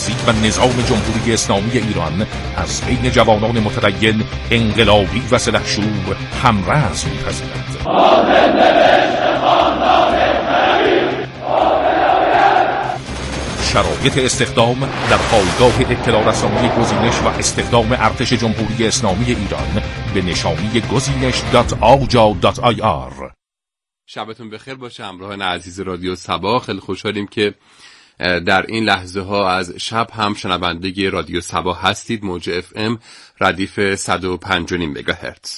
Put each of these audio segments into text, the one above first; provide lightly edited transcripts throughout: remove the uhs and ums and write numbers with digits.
سازی و نظام جمهوری اسلامی ایران از بین جوانان متدین، انقلابی و سلحشور همرأس می‌پذیرد. شرایط استخدام در پایگاه اطلاع رسانی گزینش و استخدام ارتش جمهوری اسلامی ایران به نشانی گزینش.aja.ir. شبتون بخیر باشه همراهان عزیز رادیو صبا. خیلی خوشحالیم که در این لحظه ها از شب هم شنونده رادیو صبا هستید. موج اف ام ردیف 105.5 مگاهرتز.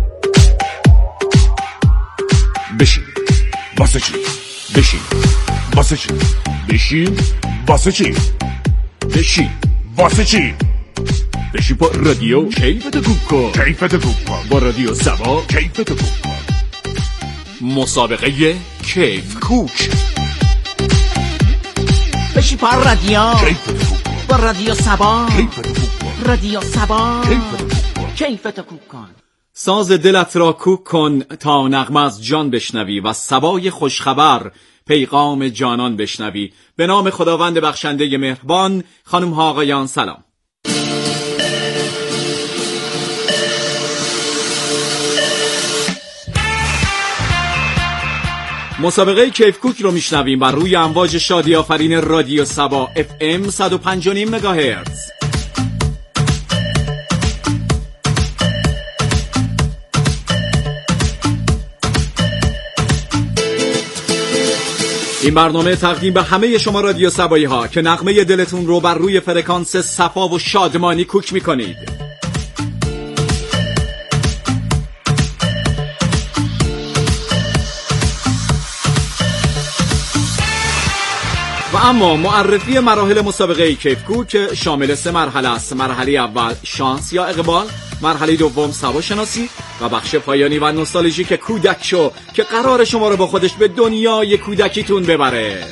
بشین واسه چی؟ بشین واسه چی؟ بشین واسه چی؟ بشین واسه چی؟ بشین با رادیو کیفتو گوش کن. کیفتو گوش کن با رادیو صبا. کیفتو گوش کن. مسابقه کیف کوک. بشین با رادیو کیفتو گوش کن با رادیو صبا. کیفتو گوش کن. رادیو صبا کیفتو گوش کن. کیفتو کوک کن. ساز دلت را کوک کن تا نغمه از جان بشنوی و صبای خوشخبر پیغام جانان بشنوی. به نام خداوند بخشنده مهربان. خانم ها آقایان سلام. مسابقه کیف کوک رو میشنویم بر روی امواج شادی آفرین رادیو صبا FM 105.5 مگاهرتز. این برنامه تقدیم به همه شما رادیو صبایی ها که نغمه دلتون رو بر روی فرکانس صفا و شادمانی کوک میکنید. و اما معرفی مراحل مسابقه کیف کوک شامل 3 مرحله است. مرحله اول شانس یا اقبال، مرحله دوم سواشناسی و بخش پایانی و نوستالژیک کودک شو که قرار شما رو با خودش به دنیای کودکیتون ببره.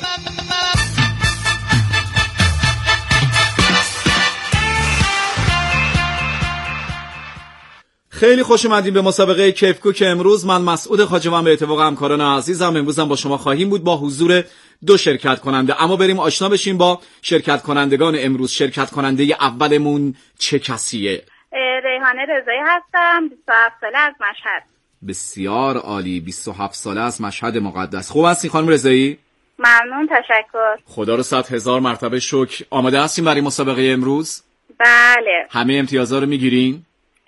خیلی خوش اومدین به مسابقه کیف کوک امروز. من مسعود خواجه‌ام به اتفاق همکاران عزیزم امروزم با شما خواهیم بود با حضور 2 شرکت کننده. اما بریم آشنا بشیم با شرکت کنندگان امروز. شرکت کننده اولمون چه کسیه؟ ریحانه رضایی هستم، 27 ساله از مشهد. بسیار عالی، 27 ساله از مشهد مقدس. خوب هستی خانم رضایی؟ ممنون، تشکر. خدا رو 100,000 مرتبه شکر. آماده هستیم برای مسابقه امروز؟ بله. همه امتیازها رو میگیرین؟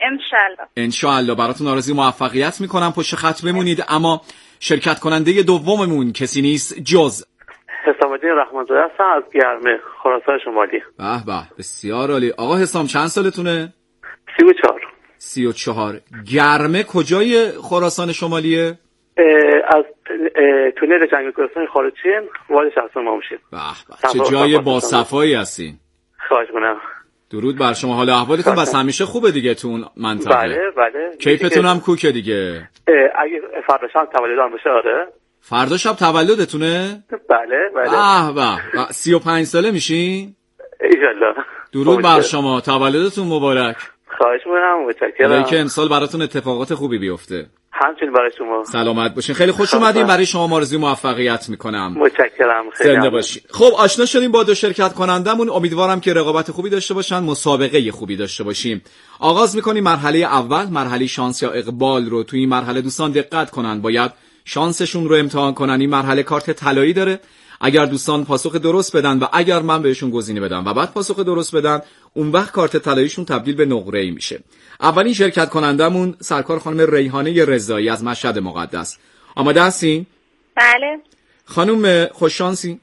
انشالله. براتون آرزوی موفقیت میکنم. پشت خط بمونید. اما شرکت کننده دوممون کسی نیست جز حسام الدین رحمت‌زاده هستم از گرمه، خراسان شمالی. به به، بسیار عالی. آقا حسام چند سالتونه؟ 34. 34. گرمه کجای خراسان شمالیه؟ از تونل جنگ کوهستان خارجین، وادی شهرستان ما میشیم. به به، چه جای با صفایی هستین. خواهش می‌کنم. درود بر شما. حال احوالتون بس همیشه خوبه دیگه تون منطقه؟ بله. کیفتون هم کوکه دیگه. اگه فردا شب تولدم بشه آره. فردا شب تولدتونه؟ بله. به 35 ساله میشین؟ انشالله. درود بر شما، تولدتون مبارک. خواهش می‌کنم، متشکرم. که امسال براتون اتفاقات خوبی بیفته. همچنین برای شما. سلامت باشین. خیلی خوش اومدین. برای شما آرزوی موفقیت میکنم. متشکرم. خیلی زنده باشین. خب آشنا شدیم با 2 شرکت کنندمون. امیدوارم که رقابت خوبی داشته باشن، مسابقه خوبی داشته باشیم. آغاز میکنیم مرحله اول، مرحله شانس یا اقبال رو. توی این مرحله دوستان دقت کنن، باید شانسشون رو امتحان کنن. این مرحله کارت طلایی داره. اگر دوستان پاسخ درست بدن و اگر من بهشون گزینه بدم و بعد پاسخ درست بدن، اون وقت کارت طلاییشون تبدیل به نقره‌ای میشه. اولین شرکت کنندمون سرکار خانم ریحانه رضایی از مشهد مقدس. آماده هستین؟ بله. خانم خوششانسی؟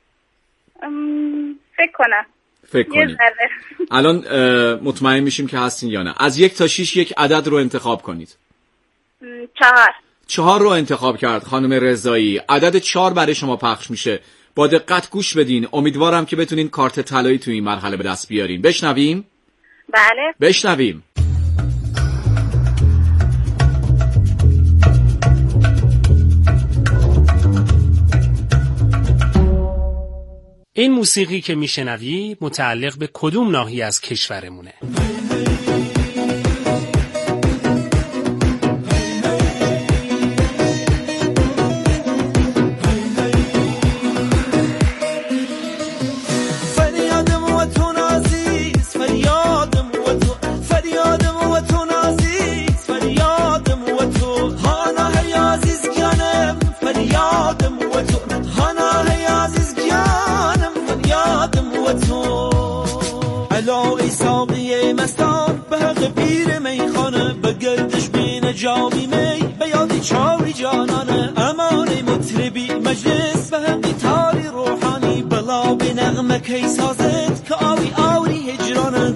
فکر کنید. الان مطمئن میشیم که هستین یا نه. از 1 تا 6 یک عدد رو انتخاب کنید. 4. 4 رو انتخاب کرد خانم رضایی. عدد 4 برای شما پخش میشه. با دقت گوش بدین. امیدوارم که بتونین کارت طلایی توی این مرحله به دست بیارین. بشنویم؟ بله. بشنویم. این موسیقی که میشنوی متعلق به کدوم ناحیه از کشورمونه؟ و تو. الا ای ساقی مستان به حق پیر میخانه، به گردش بین جامی می به یادی چاری جانانه. امانی مطربی مجلس به حقی تاری روحانی، بلا به نغمه کی سازد که آوی آوری هجرانه.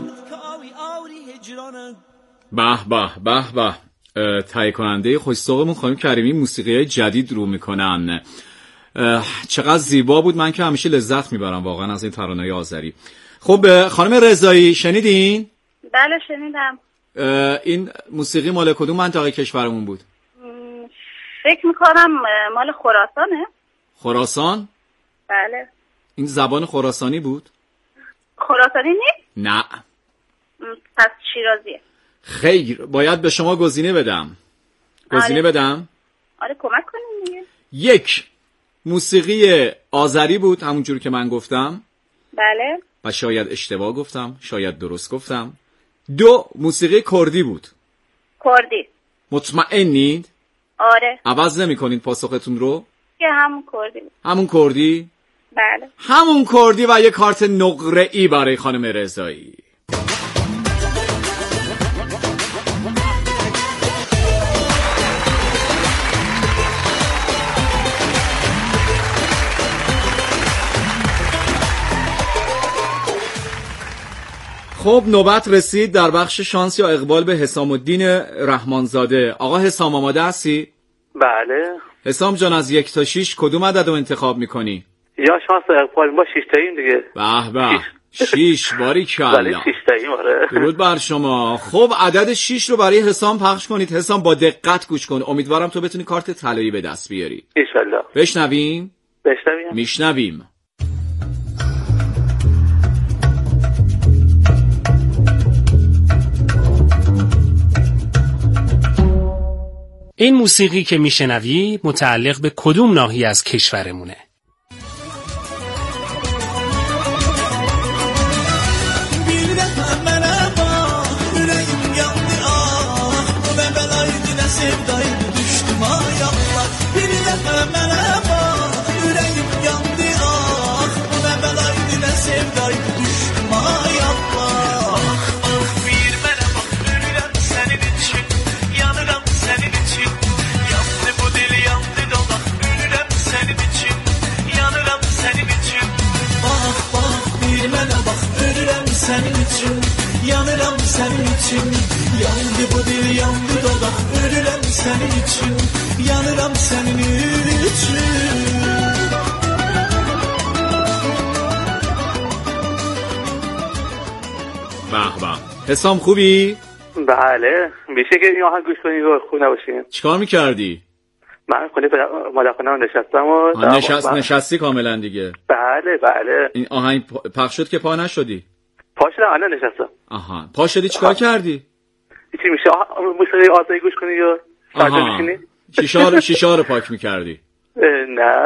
به به به به. تهیه کننده خوش‌ذوقمون خانم کریمی موسیقی جدید رو میکنن. چقدر زیبا بود، من که همیشه لذت میبرم واقعا از این ترانه‌های آذری. خب خانم رضایی شنیدین؟ بله شنیدم. این موسیقی مال کدوم منطقه کشورمون بود؟ فکر میکنم مال خراسانه. خراسان؟ بله. این زبان خراسانی بود؟ خراسانی نیست؟ نه. پس شیرازیه. خیر، باید به شما گزینه بدم. گزینه بدم؟ آره کمک کنیم دیگه. 1 موسیقی آذری بود همونجور که من گفتم. بله. و شاید اشتباه گفتم، شاید درست گفتم. 2 موسیقی کردی بود. کردی. مطمئنید؟ آره. عوض نمی کنید پاسختون رو؟ که همون کردی بود. همون کردی؟ بله. همون کردی و یک کارت نقره‌ای برای خانم رضایی. خب نوبت رسید در بخش شانس یا اقبال به حسام الدین رحمانزاده. آقا حسام آماده هستی؟ بله. حسام جان از 1 تا 6 کدوم عدد رو انتخاب میکنی؟ یا شانس و اقبال ما 6 تاییم دیگه. به به 6 باریکلا. بله 6 تاییم. آره. درود بر شما. خب عدد 6 رو برای حسام پخش کنید. حسام با دقت گوش کن، امیدوارم تو بتونی کارت طلایی به دست بیاری. ان شاءالله. بشنویم. میشنویم. این موسیقی که میشنوی متعلق به کدوم ناحیه از کشورمونه؟ Yanıram senin için, yandı bu dil, yandı dodaq, ölürəm senin için, yanıram senin için. به به. حسام خوبی؟ بله. میشه که این آهنگ گوش کنید و خوب نباشین. چیکار میکردی؟ من خونه مادر خونم نشستم و نشستی کاملا دیگه. بله بله. این آهنگ پخش شد که پا نشدی؟ پا شدم الان نشستم. آها پا شدی چیکار کردی؟ چی میشه موسیقی آذری گوش کنی یا ساعت بشینی؟ شیشه رو پاک میکردی؟ نه.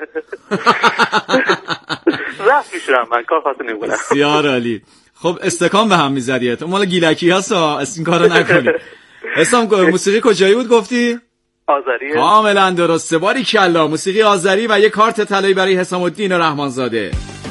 رفت میشورم من کار خاصی نمیکنم. بسیار عالی. خب استکان به هم میزدی. تو مال گیلکی هست این کارو نکنی. حسام موسیقی کجایی بود گفتی؟ آذری. کاملا درسته. باریکلا. موسیقی آذری و یک کارت طلایی برای حسام الدین رحمانزاده.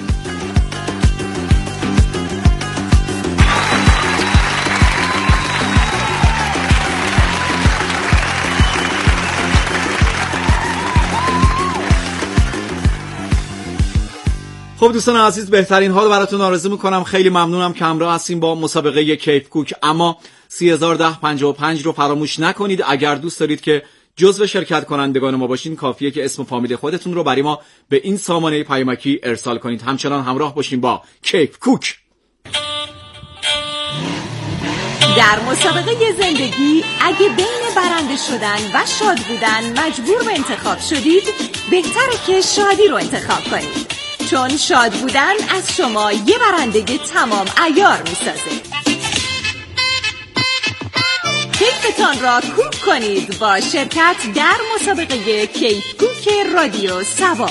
خب دوستان عزیز بهترین ها رو براتون آرزو میکنم. خیلی ممنونم که همراه هستیم با مسابقه کیف کوک. اما 301055 رو فراموش نکنید. اگر دوست دارید که جزو شرکت کنندگان ما باشین کافیه که اسم و فامیل خودتون رو برای ما به این سامانه پیامکی ارسال کنید. همچنان همراه باشین با کیف کوک. در مسابقه زندگی اگه بین برنده شدن و شاد بودن مجبور به انتخاب شدید، بهتره که شادی رو انتخاب کنید، چون شاد بودن از شما یه برندگی تمام عیار میسازه. کیفتان را کوک کنید با شرکت در مسابقه کیف کوک رادیو سبا.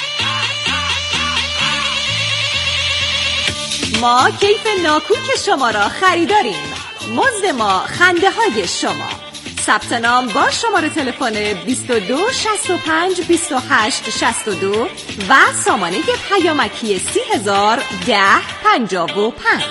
ما کیف ناکوک شما را خریداریم. مزد ما خنده های شما. ثبت نام با شماره تلفن 22 65 28 62 و سامانه پیامکی 30,000 1055.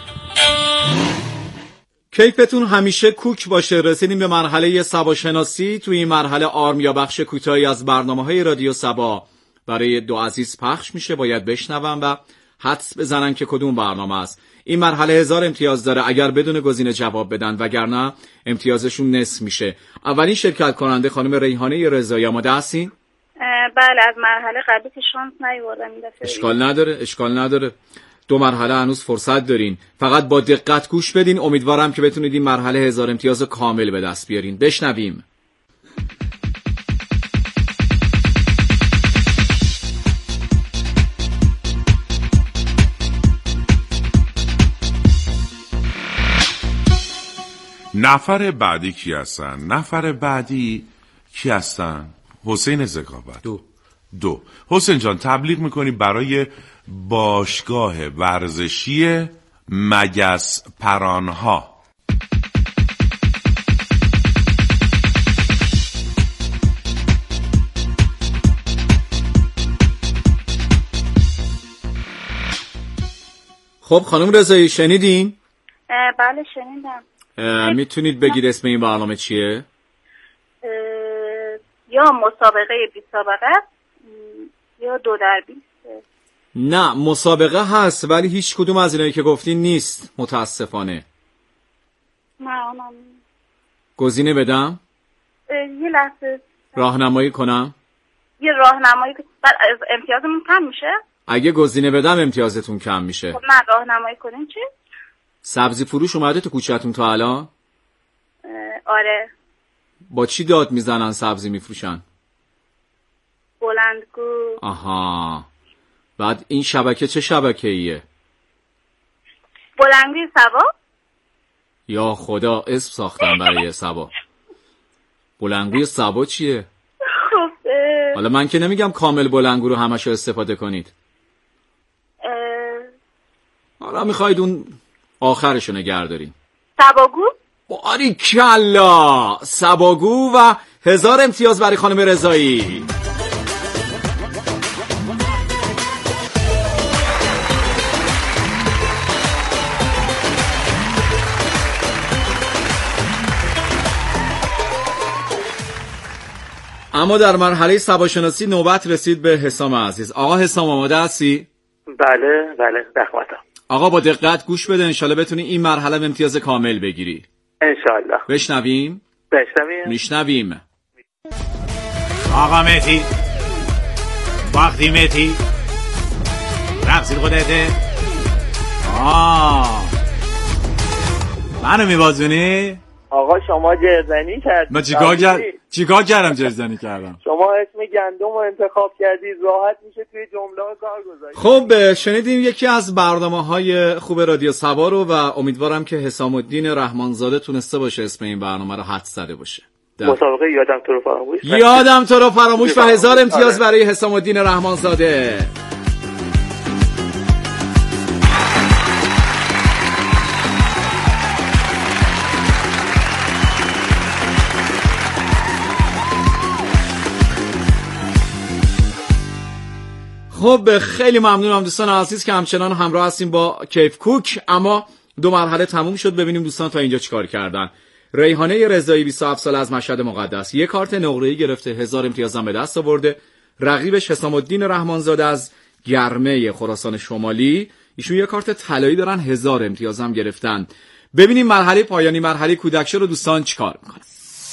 کیفتون همیشه کوک باشه. رسیدیم به مرحله سباشناسی. توی این مرحله آرم یا بخش کوتاهی از برنامه‌های رادیو سبا برای دو عزیز پخش میشه. باید بشنون و حدس بزنن که کدوم برنامه است. این مرحله 1000 امتیاز داره اگر بدون گزینه جواب بدن، وگرنه امتیازشون نصف میشه. اولین شرکت کننده خانم ریحانه رضایی، آماده هستین؟ بله، از مرحله قبلی که شانس نیاوردم این دفعه. اشکال نداره. 2 مرحله هنوز فرصت دارین. فقط با دقت گوش بدین. امیدوارم که بتونید این مرحله 1000 امتیاز کامل به دست بیارین. بشنویم. نفر بعدی کی هستن؟ حسین ذکاوت. 2. حسین جان، تبلیغ میکنی برای باشگاه ورزشی مگس پرانها. خب خانم رضایی شنیدین؟ بله شنیدم. میتونید بگید اسم این برنامه چیه؟ یا مسابقه 20 سابقه یا 2 در 20. نه، مسابقه هست ولی هیچ کدوم از اینایی که گفتین نیست متاسفانه. نه اونم. گزینه بدم؟ یه لحظه راهنمایی کنم؟ یه راهنمایی امتیازمون کم میشه؟ اگه گزینه بدم امتیازتون کم میشه. خب نه، راهنمایی کنین چی؟ سبزی فروش اومده تو کوچه‌تون تا الان؟ آره. با چی داد میزنن سبزی میفروشن؟ بلندگو. آها. بعد این شبکه چه شبکه‌ایه؟ بلندگوی سبا؟ یا خدا، اسم ساختن برای سبا. بلندگوی سبا چیه؟ خب حالا من که نمیگم کامل بلندگو رو همشو استفاده کنید. حالا میخواید اون آخرشو نگه دارین. سباگو؟ باریکلا، سباگو و 1000 امتیاز برای خانم رضایی. اما در مرحله سباشناسی نوبت رسید به حسام عزیز. آقا حسام، آماده هستی؟ بله دخمتم. آقا با دقت گوش بده، انشالله بتونی این مرحله به امتیاز کامل بگیری. انشالله. میشنویم. آقا مهدی، وقتی مهدی رقصید خودته. منو میبازونی؟ آقا شما جرزنی کردید. من چیکار کردم جرزنی کردم؟ شما اسم گندم رو انتخاب کردید، راحت میشه توی جمله کار گذاشت. خب شنیدیم یکی از برنامه‌های خوب رادیو سبا رو و امیدوارم که حسام الدین رحمانزاده تونسته باشه اسم این برنامه رو حدس زده باشه. مسابقه یادم تو رو فراموش و 1000 امتیاز برای حسام الدین رحمانزاده. خب خیلی ممنونم دوستان عزیز که همچنان همراه هستیم با کیف کوک. اما 2 مرحله تموم شد. ببینیم دوستان تا اینجا چیکار کردن. ریحانه رضایی 27 ساله از مشهد مقدس، 1 کارت نقره‌ای گرفته، 1000 امتیاز هم به دست آورده. رقیبش حسام الدین رحمانزاده از گرمه خراسان شمالی، ایشون 1 کارت طلایی دارن، 1000 امتیاز هم گرفتن. ببینیم مرحله پایانی، مرحله کودکشو رو دوستان چیکار میکنن.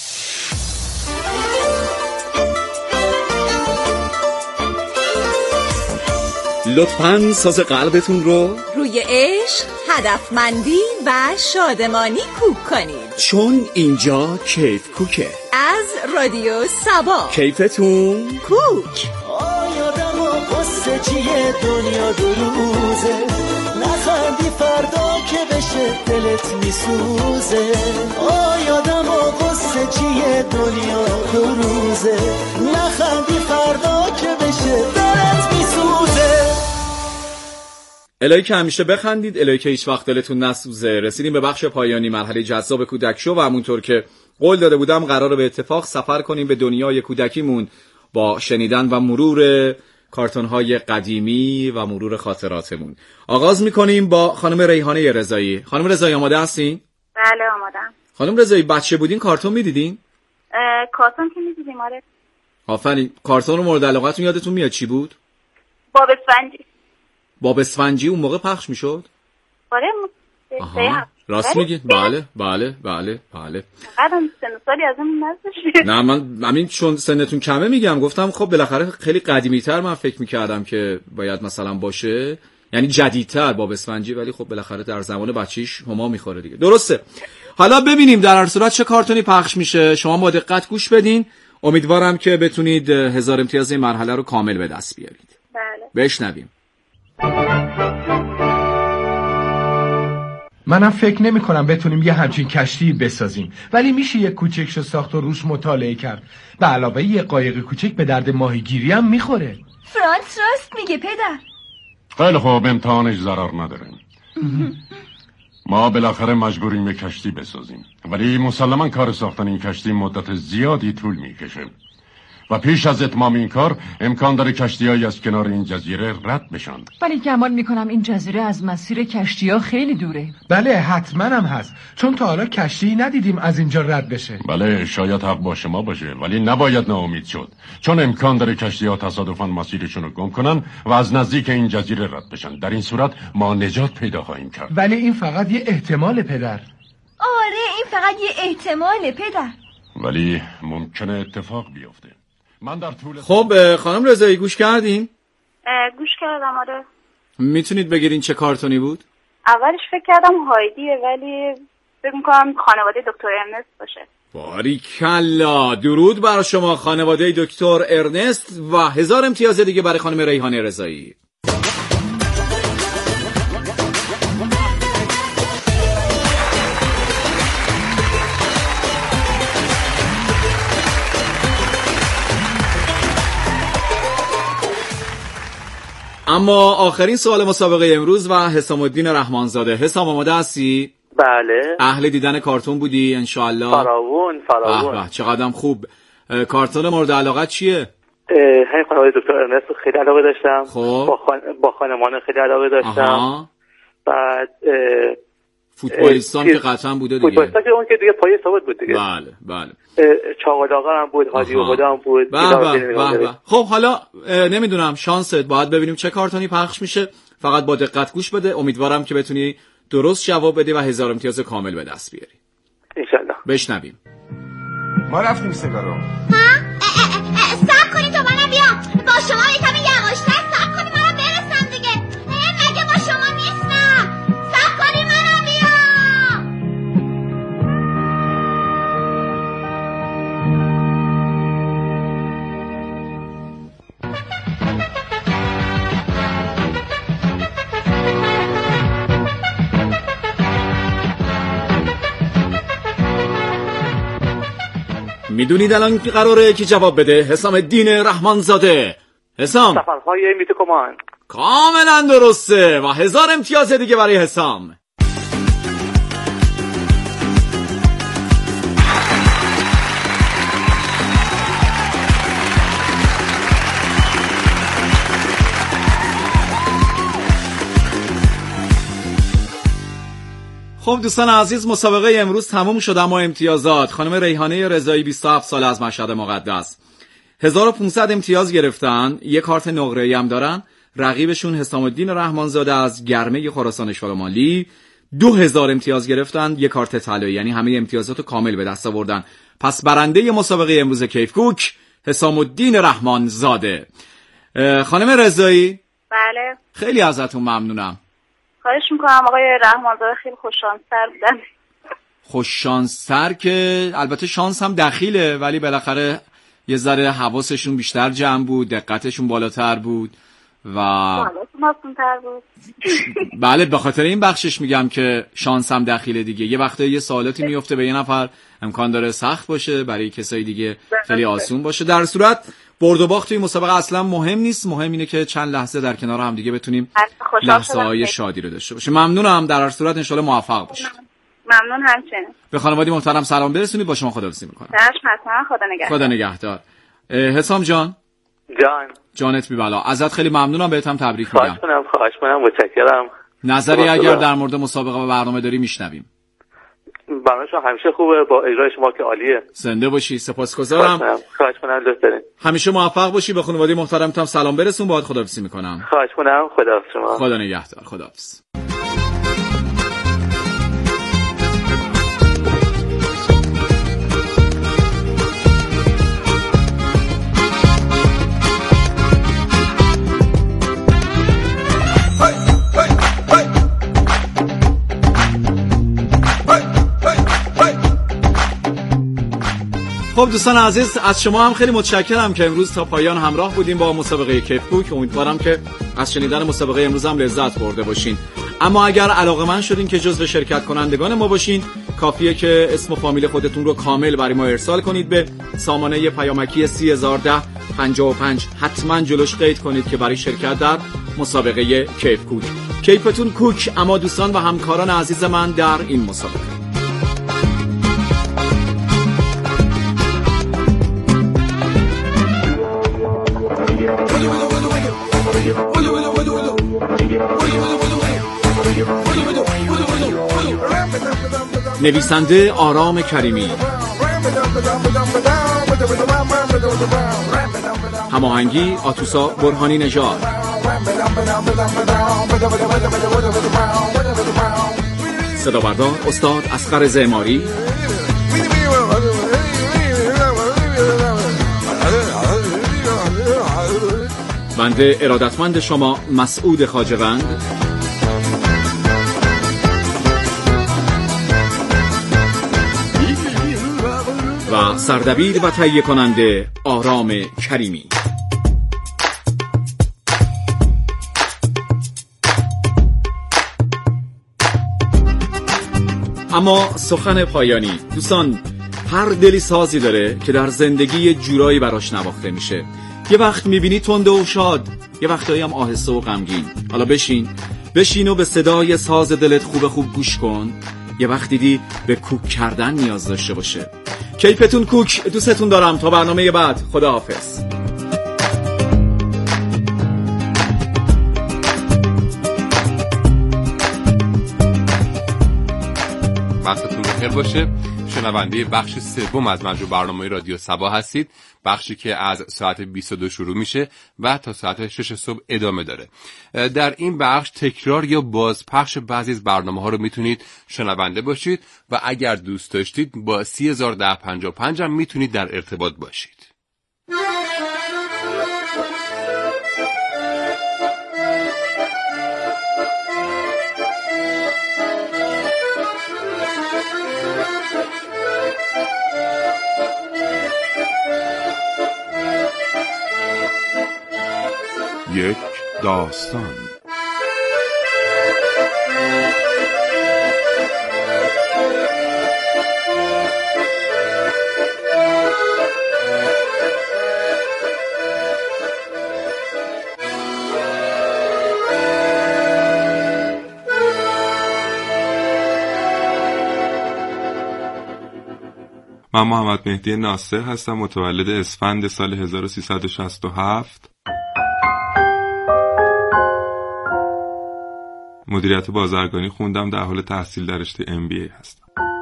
لطفاً ساز قلبتون رو روی عشق، هدفمندی و شادمانی کوک کنید، چون اینجا کیف کوکه. از رادیو سبا، کیفتون کوک. آیادم و قصه چیه دنیا 2 روزه، نخندی فردا که بشه دلت میسوزه. آیادم و قصه چیه دنیا 2 روزه، نخندی فردا که بشه دلت میسوزه. الهی که همیشه بخندید، الهی که هیچ وقت دلتون نسوزه. رسیدیم به بخش پایانی، مرحله جذاب کودک شو و همونطور که قول داده بودم قراره به اتفاق سفر کنیم به دنیای کودکیمون با شنیدن و مرور کارتون‌های قدیمی و مرور خاطراتمون. آغاز می‌کنیم با خانم ریحانه رضایی. خانم رضایی آماده هستین؟ بله آمادم. خانم رضایی بچه بودین کارتون می‌دیدین؟ کارتون که می‌دیدیم آره. آفرین. کارتون مورد علاقتون یادتون میاد چی بود؟ باب اسفنجی. باب اسفنجی اون موقع پخش می‌شد؟ آره. راست میگی؟ بله بله بله بله. قدم سن سالی از اون نذاشت. نه من همین چون سنتون کمه میگم، گفتم خب بالاخره خیلی قدیمی‌تر من فکر می‌کردم که باید مثلا باشه، یعنی جدیدتر باب اسفنجی، ولی خب بالاخره در زمان بچیش هما میخوره دیگه. درسته. حالا ببینیم در هر صورت چه کارتونی پخش میشه. شما با دقت گوش بدین. امیدوارم که بتونید 1000 امتیاز این مرحله رو کامل به دست بیارید. بله. بشنویم. منم فکر نمی کنم بتونیم یه همچین کشتی بسازیم، ولی میشه یه کوچکشو ساخت و روش مطالعه کرد. به علاوه یه قایق کوچک به درد ماهیگیری هم میخوره. فرانس راست میگه پدر. خیلی خوب، امتحانش ضرر نداره. ما بالاخره مجبوریم یه کشتی بسازیم، ولی مسلما کار ساختن این کشتی مدت زیادی طول میکشه و پیش از اتمام این کار امکان داره کشتی‌هایی از کنار این جزیره رد بشن. ولی گمان میکنم این جزیره از مسیر کشتی‌ها خیلی دوره. بله حتما هم هست، چون تا حالا کشتی ندیدیم از اینجا رد بشه. بله شاید حق با شما باشه، ولی نباید ناامید شد، چون امکان داره کشتی‌ها تصادفاً مسیرشون رو گم کنن و از نزدیک این جزیره رد بشن. در این صورت ما نجات پیدا خواهیم کرد. ولی این فقط یه احتمال پدر. آره این فقط یه احتمال پدر. ولی ممکنه اتفاق بیفته. من در طول خب خانم رضایی گوش کردین؟ گوش کردم آره. میتونید بگیرین چه کارتونی بود؟ اولش فکر کردم هایدیه، ولی فکر میکنم خانواده دکتر ارنست باشه. باریکلا، درود بر شما خانواده دکتر ارنست و 1000 امتیاز دیگه برای خانم ریحانه رضایی. اما آخرین سوال مسابقه امروز و حسام الدین رحمانزاده. حسام آماده هستی؟ بله. اهل دیدن کارتون بودی انشالله؟ فراوون. چقدرم خوب. کارتون مورد علاقت چیه؟ همین خانواده دکتر ارنست خیلی علاقه داشتم. خب با خانمان خیلی علاقه داشتم. بعد فوتبالیستان که قطعا بوده دیگه. فوتبالیستان که اون که دیگه پای ثابت بود دیگه. بله. چاقالاقا هم بود، هادی و هدا هم بود. خب حالا نمیدونم شانست، باید ببینیم چه کارتونی پخش میشه. فقط با دقت گوش بده. امیدوارم که بتونی درست جواب بدی و 1000 امتیاز کامل به دست بیاری. انشالله. بشنویم. ما رفتیم سگارو. صبر کنید تا منم بیام. با شما کمی یواشتر صبر کنید منم برسم دیگه. مگه با شما نیستم. صبر کنید منم بیام. میدونید الان قراره کی جواب بده؟ حسام الدین رحمانزاده. حسام سفرهای میتوکمان. کاملا درسته و 1000 امتیاز دیگه برای حسام. خب دوستان عزیز، مسابقه امروز تموم شد. اما امتیازات: خانم ریحانه رضایی 27 سال از مشهد مقدس 1500 امتیاز گرفتن، یک کارت نقره‌ای هم دارن. رقیبشون حسام الدین رحمانزاده از گرمه خراسان شمالی 2000 امتیاز گرفتن، یک کارت طلایی، یعنی همه امتیازات کامل به دست آوردن. پس برنده مسابقه امروز کیفکوک حسام الدین رحمانزاده. خانم رضایی بله خیلی ازتون ممنونم. خواهش میکنم. آقای رحمانزاده خیلی خوششانس‌تر بودن. خوششانس‌تر که البته شانس هم دخیله، ولی بالاخره یه ذره حواسشون بیشتر جمع بود، دقتشون بالاتر بود و بود. بله به خاطر این بخشش میگم که شانس هم دخیله دیگه. یه وقته یه سوالاتی میفته به یه نفر امکان داره سخت باشه، برای کسای دیگه خیلی آسون باشه. در صورت برد و باخت توی مسابقه اصلا مهم نیست، مهم اینه که چند لحظه در کنار هم دیگه بتونیم لحظه‌های شادی رو داشته باشیم. ممنونم. در هر صورت ان شاءالله موفق باشید. ممنون همچنین. به خانواده محترم سلام برسونید. با شما خداحافظی میکنم. حتما. خدا نگهدار. خدا نگهدار. حسام جان. جانت بی بلا. ازت خیلی ممنونم، بهت هم تبریک میگم. خواهش کنم متشکرم. نظری اگر در مورد مسابقه و برنامه داری میشنویم. برنامه شما همیشه خوبه، با اجرای شما که عالیه. زنده باشی. سپاسگزارم. خواهش کنم لطف دارین. همیشه موفق باشی. به خانواده محترمتم سلام برسون. باهات خداحافظی میکنم. خواهش کنم. خداحافظ شما. خدا نگهدار. خداحافظ. خب دوستان عزیز، از شما هم خیلی متشکرم که امروز تا پایان همراه بودیم با مسابقه کیفبوک. امیدوارم که از شنیدن مسابقه امروز هم لذت برده باشین. اما اگر علاقه‌مند شدین که جزو شرکت کنندگان ما باشین، کافیه که اسم و فامیل خودتون رو کامل برای ما ارسال کنید به سامانه پیامکی 301055. حتما جلوش قید کنید که برای شرکت در مسابقه کیفبوک. کیفتون کوک. اما دوستان و همکاران عزیز من در این مسابقه، نویسنده آرام کریمی، هماهنگی آتوسا برهانی نژاد، صدا بردار استاد اصغر زعماری، بنده ارادتمند شما مسعود خواجه‌وند، و سردبیر و تهیه کننده آرام کریمی. اما سخن پایانی دوستان، هر دلی سازی داره که در زندگی یه جورایی براش نواخته میشه. یه وقت میبینی تنده و شاد، یه وقتایی هم آهسته و غمگین. حالا بشین و به صدای ساز دلت خوب گوش کن. یه وقت دیدی به کوک کردن نیاز داشته باشه. کیفتون کوک. دوستتون دارم. تا برنامه بعد، خداحافظ. وقتتون بخیر باشه. شنونده بخش سوم از مجموع برنامه رادیو صبا هستید. بخشی که از ساعت 22 شروع میشه و تا ساعت 6 صبح ادامه داره. در این بخش تکرار یا بازپخش بعضی از برنامه ها رو میتونید شنونده باشید و اگر دوست داشتید با 301055 هم میتونید در ارتباط باشید. یک داستان. من محمد مهدی ناصر هستم، متولد اسفند سال 1367. مدیریت بازرگانی خوندم، در حال تحصیل در رشته MBA هستم.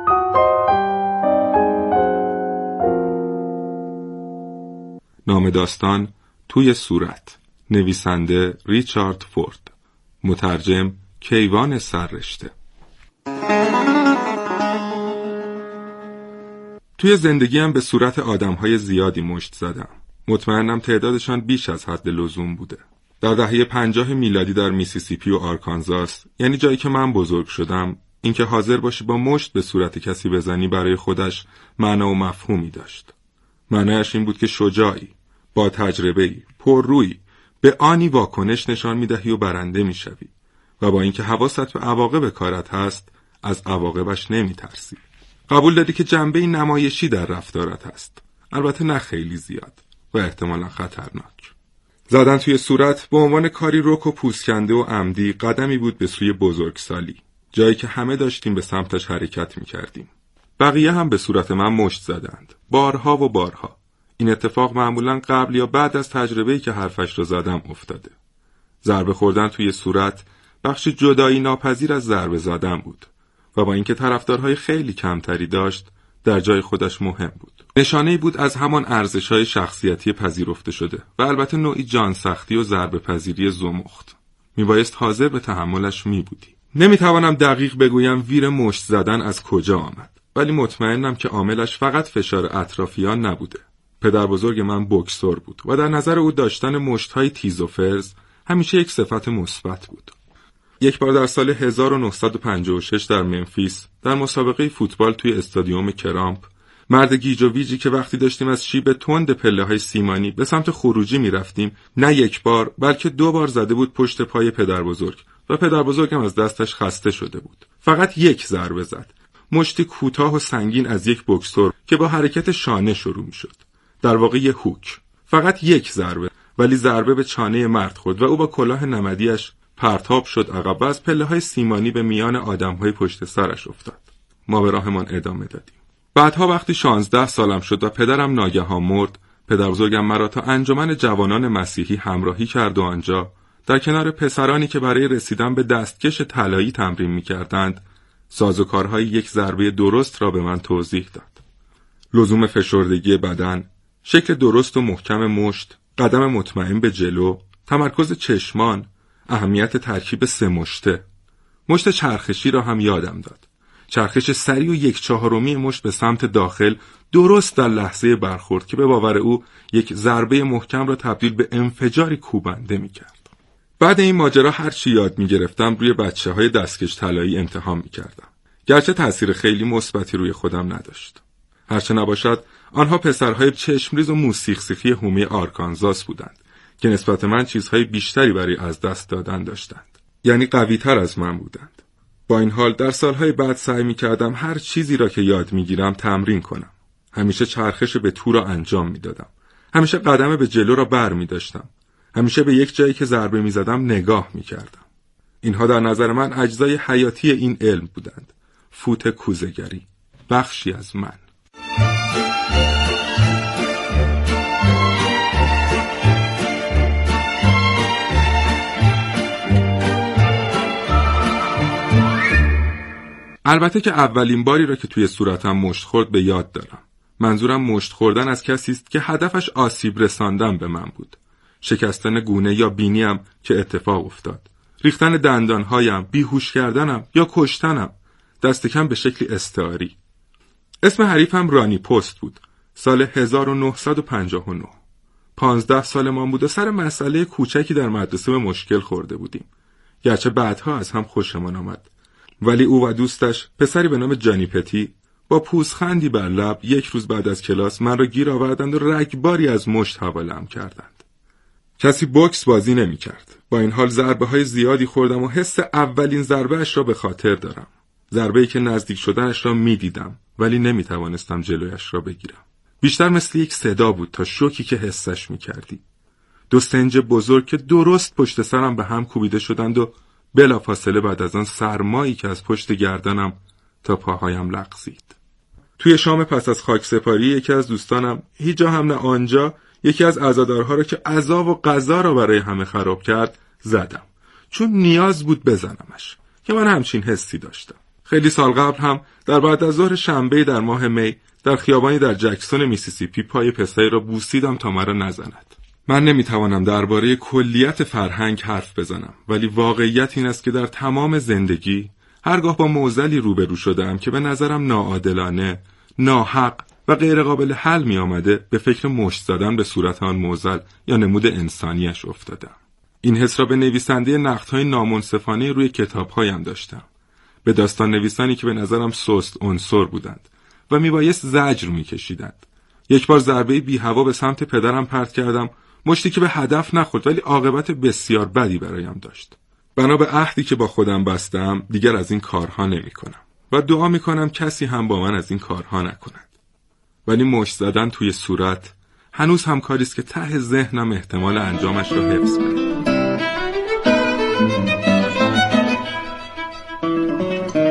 نام داستان توی صورت. نویسنده ریچارد فورد. مترجم کیوان سررشته. توی زندگیم به صورت آدم‌های زیادی مشت زدم. مطمئنم تعدادشان بیش از حد لزوم بوده. در دهه 50 میلادی در میسیسیپی و آرکانزاس، یعنی جایی که من بزرگ شدم، اینکه حاضر باشی با مشت به صورت کسی بزنی برای خودش معنا و مفهومی داشت. معنیش این بود که شجاعی، با تجربه‌ای، پررویی، به آنی واکنش نشان می‌دهی و برنده می‌شوی و با اینکه حواست به عواقب کارت هست، از عواقبش نمی‌ترسی. قبول دادی که جنبه نمایشی در رفتارت هست، البته نه خیلی زیاد و احتمالاً خطرناک. زدن توی صورت به عنوان کاری رک و پوسکنده و عمدی قدمی بود به سوی بزرگسالی، جایی که همه داشتیم به سمتش حرکت می‌کردیم. بقیه هم به صورت من مشت زدند، بارها و بارها. این اتفاق معمولاً قبل یا بعد از تجربه‌ای که حرفش رو زدم افتاده. ضربه خوردن توی صورت بخشی جدایی ناپذیر از ضربه زدن بود و با اینکه طرفدارهای خیلی کمتری داشت، در جای خودش مهم بود. نشانه‌ای بود از همان ارزش‌های شخصیتی پذیرفته شده و البته نوعی جان سختی و ضربه پذیری زمخت. میبایست حاضر به تحملش میبودی. نمیتوانم دقیق بگویم ویر مشت زدن از کجا آمد، ولی مطمئنم که عاملش فقط فشار اطرافیان نبوده. پدر بزرگ من بوکسور بود و در نظر او داشتن مشت‌های تیز و فرز همیشه یک صفت مثبت بود. یک بار در سال 1956 در منفیس در مسابقه فوتبال توی استادیوم کرامپ، مرد گیج و ویجی که وقتی داشتیم از شیب تند پله‌های سیمانی به سمت خروجی می‌رفتیم، نه یک بار بلکه 2 بار زده بود پشت پای پدر بزرگ و پدر بزرگم از دستش خسته شده بود. فقط یک ضربه زد، مشتی کوتاه و سنگین از یک بوکسور که با حرکت شانه شروع می‌شد. در واقع یک هوک. فقط یک ضربه، ولی ضربه به چانه مرد خورد و او با کلاه نمدیش پرتاب شد عقب و از پله‌های سیمانی به میان آدم‌های پشت سرش افتاد. ما به راهمان ادامه دادیم. بعدها وقتی 16 سالم شد و پدرم ناگهان مرد، پدربزرگم مرا تا انجمن جوانان مسیحی همراهی کرد و آنجا در کنار پسرانی که برای رسیدن به دستکش طلایی تمرین می‌کردند، سازوکارهای یک ضربه درست را به من توضیح داد. لزوم فشردگی بدن، شکل درست و محکم مشت، قدم مطمئن به جلو، تمرکز چشمان، اهمیت ترکیب 3 مشته. مشت چرخشی را هم یادم داد. چرخش سریع و 1/4 مشت به سمت داخل درست در لحظه برخورد که به باور او یک ضربه محکم را تبدیل به انفجاری کوبنده می‌کرد. بعد این ماجرا هر چی یاد می‌گرفتم روی بچه‌های دستکش طلایی امتحان می‌کردم. گرچه تأثیر خیلی مثبتی روی خودم نداشت. هرچه نباشد آنها پسرهای چشمریز و موسیقی حومه آرکانزاس بودند که نسبت من چیزهای بیشتری برای از دست دادن داشتند. یعنی قوی‌تر از من بودند. با این حال در سالهای بعد سعی می‌کردم هر چیزی را که یاد می‌گیرم تمرین کنم. همیشه چرخش به تو را انجام می‌دادم. همیشه قدم به جلو را بر می‌داشتم. همیشه به یک جایی که ضربه می‌زدم نگاه می‌کردم. اینها در نظر من اجزای حیاتی این علم بودند. فوت کوزه‌گری، بخشی از من. البته که اولین باری را که توی صورتم مشت خورد به یاد دارم. منظورم مشت خوردن از کسی است که هدفش آسیب رساندن به من بود. شکستن گونه یا بینیم که اتفاق افتاد. ریختن دندانهایم، بیهوش کردنم یا کشتنم، دست کم به شکلی استعاری. اسم حریفم رانی پست بود. سال 1959. 15 سالمان بود و سر مسئله کوچکی در مدرسه به مشکل خورده بودیم. گرچه بعدها از هم خوشمان آمد. ولی او و دوستش، پسری به نام جانی پتی، با پوزخندی بر لب یک روز بعد از کلاس من را گیر آوردند و رگباری از مشت حواله‌ام کردند. کسی بوکس بازی نمی کرد. با این حال ضربه های زیادی خوردم و حس اولین ضربه اش را به خاطر دارم. ضربه‌ای که نزدیک شدنش را می دیدم ولی نمی توانستم جلویش را بگیرم. بیشتر مثل یک صدا بود تا شوکی که حسش می کردی. 2 سنج بزرگ که درست پشت سرم به هم کوبیده شدند و بلافاصله بعد از آن سرمایی که از پشت گردنم تا پاهایم لغزید. توی شام پس از خاکسپاری یکی از دوستانم، هیچ جا هم نه آنجا، یکی از عزادارها را که عزا و قضا را برای همه خراب کرد زدم، چون نیاز بود بزنمش، که من همچین حسی داشتم. خیلی سال قبل هم در بعد از ظهر شنبه در ماه می در خیابانی در جکسون میسیسیپی پای پسری را بوسیدم تا مرا نزند. من نمیتوانم درباره کلیت فرهنگ حرف بزنم، ولی واقعیت این است که در تمام زندگی هرگاه با معضلی روبرو شدم که به نظرم ناعادلانه، ناحق و غیر قابل حل می آمده، به فکر مشت زدن به صورت آن معضل یا نمود انسانیش افتادم. این حس را به نویسنده نقدهای نامنصفانه روی کتابهایم داشتم، به داستان نویسانی که به نظرم سست عنصر بودند و میبایست زجر میکشیدند. یک بار ضربه بی هوا به سمت پدرم پرت کردم، مشتی که به هدف نخورد ولی عاقبت بسیار بدی برایم داشت. بنا به عهدی که با خودم بستم دیگر از این کارها نمی کنم و دعا می کنم کسی هم با من از این کارها نکند. ولی مشت زدن توی صورت هنوز هم کاریست که ته ذهنم احتمال انجامش را حفظ کنم.